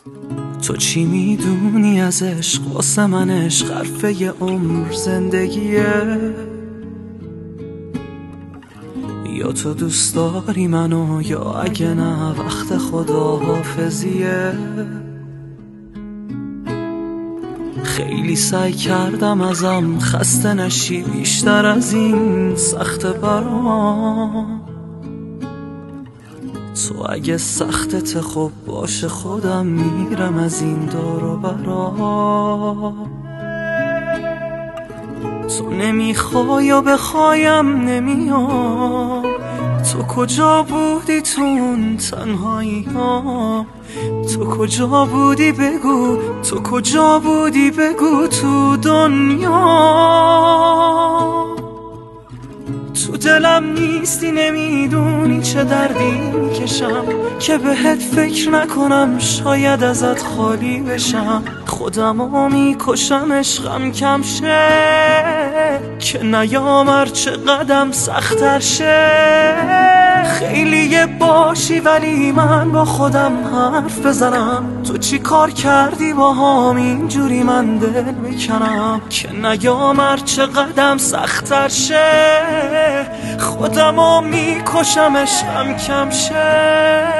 تو چی میدونی از عشق؟ واسه من عشق حرفه ی عمر زندگیه. یا تو دوست داری منو یا اگه نه وقت خداحافظیه. خیلی سعی کردم ازم خسته نشی، بیشتر از این سخت برام. تو اگه سختت خب باشه خودم میرم از این دور و برا. تو نمیخوای و بخوایم نمیام. تو کجا بودی تو اون تنهایی ها؟ تو کجا بودی بگو، تو کجا بودی بگو تو دنیا. تو دلم نیستی، نمیدونی چه دردی میکشم که بهت فکر نکنم شاید ازت خالی بشم. خودمو میکشم عشقم کم شه که نیام هرچه قدم سخت‌تر شه. خیلی باشی ولی من با خودم حرف بزنم. تو چی کار کردی با هم اینجوری من دل بکنم که نیام هرچه قدم سخت‌تر شه. خودمو میکشم عشقم کم شه.